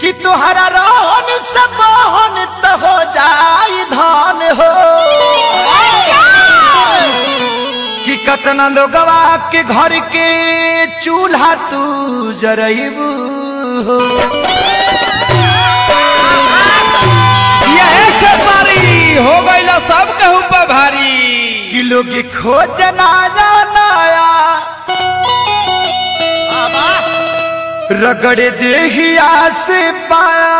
कि तुहरा रोहन से बहन तो हो जाई धान हो कि कतना लोगवा के घर के चूल्हा तू जरईबू हो हो गई सब कहूँ पर भारी कि लोग खोज ना जानाया रगड़े देहिया से पाया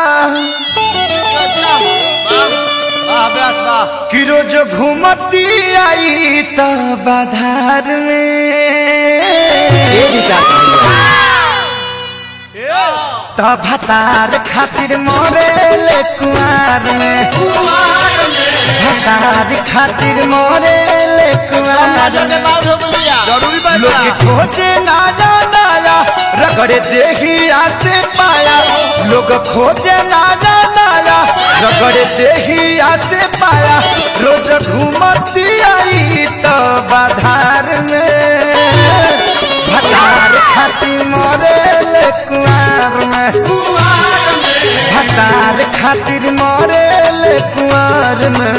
कि रोज घूमती आई तो बाधार में तब भतार खातिर मोरे ले कुआर में भतार खातिर मोरे ले कुआर में लोग खोजे ना जानाया रगड़े देहिया से पाया लोग खोजे ना जानाया रगड़े देहिया से पाया रोज घूमती आई तो बाधार में भतार खातिर मोरे ले कुआर में भतार खातिर मोरे ले कुआर में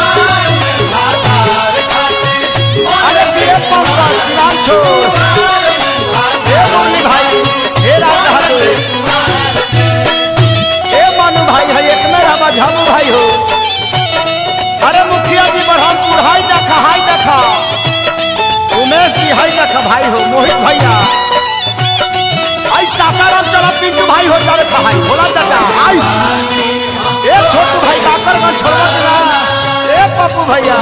अरे ये पंपा नाम छोड़ ए मुन्नी भाई हे राजा ए मनु भाई है एक मेरा झामू भाई हो अरे मुखिया जी बरहमपुर हाई देखा उमेश जी हाई देखा भाई हो मोहित भैया आई सासाराम चला पिंटू भाई हो जावे भाई भोला चाचा आई ए छोटू भाई काकर मन छोड़ देना ए पप्पू भैया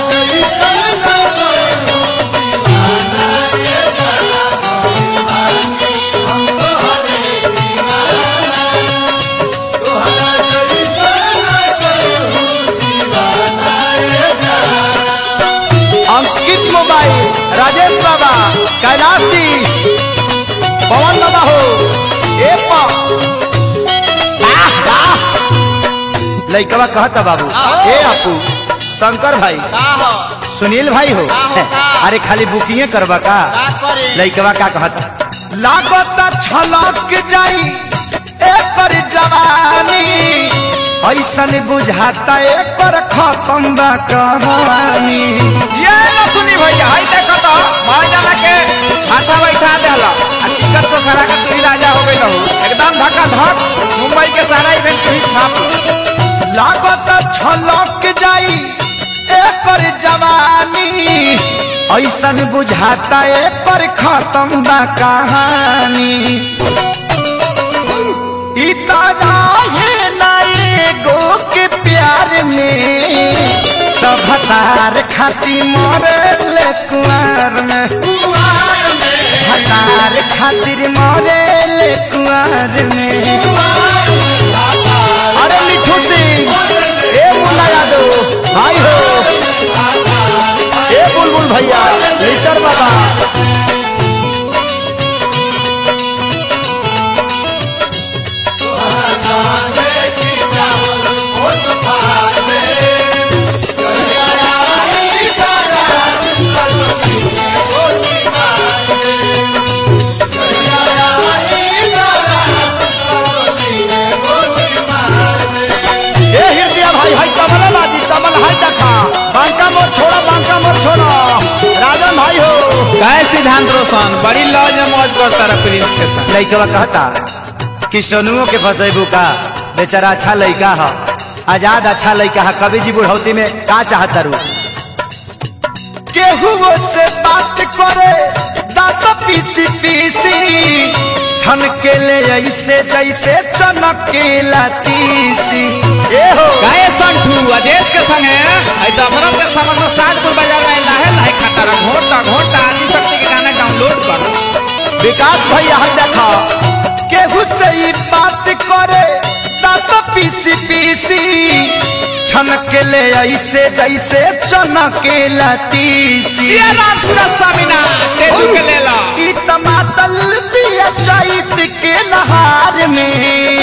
अंकित मोबाइल राजेश बाबा कैलाश जी पवन बाबा हो ए लइकवा कहता बाबू ए आपू शंकर भाई सुनील भाई हो अरे खाली बुकिंग करवा का लइकवा का कहता लागत छलक जाई एकर जवानी ऐसा बुझाता एकर खत्म बा कहानी ये सुनी भैया हाई देखो तो मार जाना के हाथा बैठा देला आ टिकट से खरा का तू राजा हो गई रहू एकदम धक्का धक मुंबई के सारा इवेंट ही छाप लागत छलक जाई एकर जवानी ऐसा बुझाता एकर खत्म बा कहानी इतना है गो के प्यार में तब भतार खाती मोरे ले कुआर में भतार खातिर मोरे ले कुआर में अरे मिठू सिंह ए मुन्ना यादव भाई हो ए बुलबुल भैया लीटर बाबा राजन भाई हो काय सिद्धांत रोशन बड़ी लॉज में मौज करता रहा प्रिंस के साथ लइकवा कहता कि सोनुओं के फसेबू का बेचारा अच्छा लइका है आजाद अच्छा लइका है कभी जी बुढ़ौती में का चाहता रू केहू से बात करे दांत पीसी पीसी छन के ले ऐसे जैसे चनक के लातीसी ए हो गाय संठू अदेश के संग है आई दशरथ के समस्त सातपुर बाजार में लाहे लाहे खाता रहा घोटा आदि शक्ति के गाना डाउनलोड करो विकास भैया हम देखा केहू से ही बात करे दांत पीसी पीसी छनक ले ऐसे जैसे चनक के लातीसी ये राम सूरत स्वामी ना तेजू के लेला ई टमाटर पिया चैत के नहार में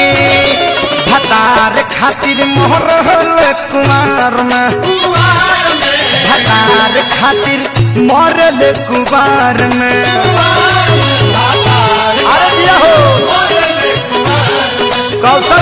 भतार खातिर मोहर कुमार में भतार खातिर मरल कुमार में अरे दिया हो कौशल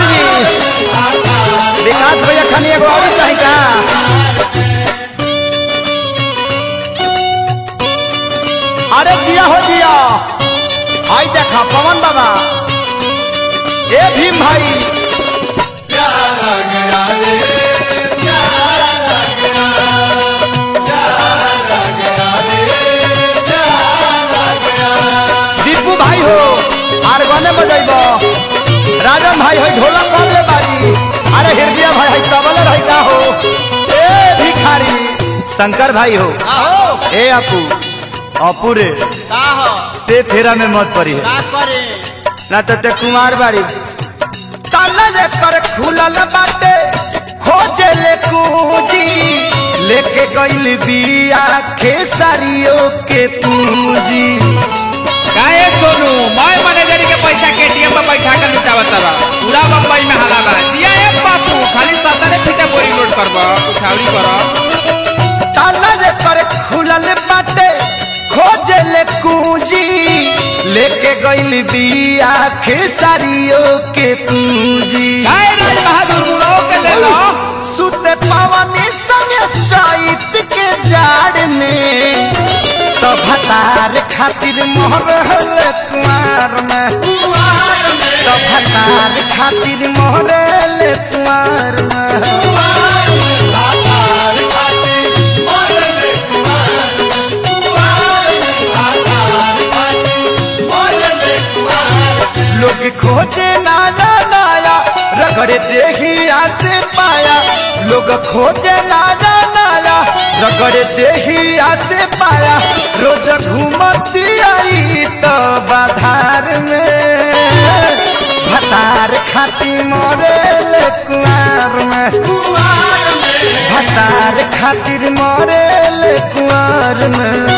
ए भीम भाई प्यारा गया रे प्यारा गया प्यारा गया रे प्यारा गया। दीपू भाई हो आर गाने बजाइब राजन भाई हो ढोलक कर ले बारी अरे हृदय भाई है तबला रही का हो ए भिखारी शंकर भाई हो आहो ए अपू अपू रे का हो ते फेरा में मत पड़ी है का करे ना तो ते कुमार बाड़ी ताला जे कर खुलल बाटे खोजे ले पूंजी लेके गइल बिया खेसारियों के पूंजी काहे सोनू मैं मैनेजर के पैसा के एटीएम में बैठा कर लुटावत रहा पूरा बम्बई में हाला बा दिया ए बापू खाली 17 फीट बोरिंग लोड करबा उठावरी कर ताला जे कर खुलल बाटे खोजे ले पूंजी लेके गइल बिया खेसारियों के पूंजी काहे राज बहादुर मुड़ो के ले लो सुते पवनी संग चैत के जाड़ में तो भतार खातिर मोहरल कुमार में तो भतार खातिर मोहरल कुमार में लोग खोजे नाया नाया रगड़े देहिया से पाया लोग खोजे नाया नाया रगड़े देहिया से पाया रोज घूमती आई तो बाधार में भतार खाती मोरेल कुआर में भतार खातिर मोरेल कुआर में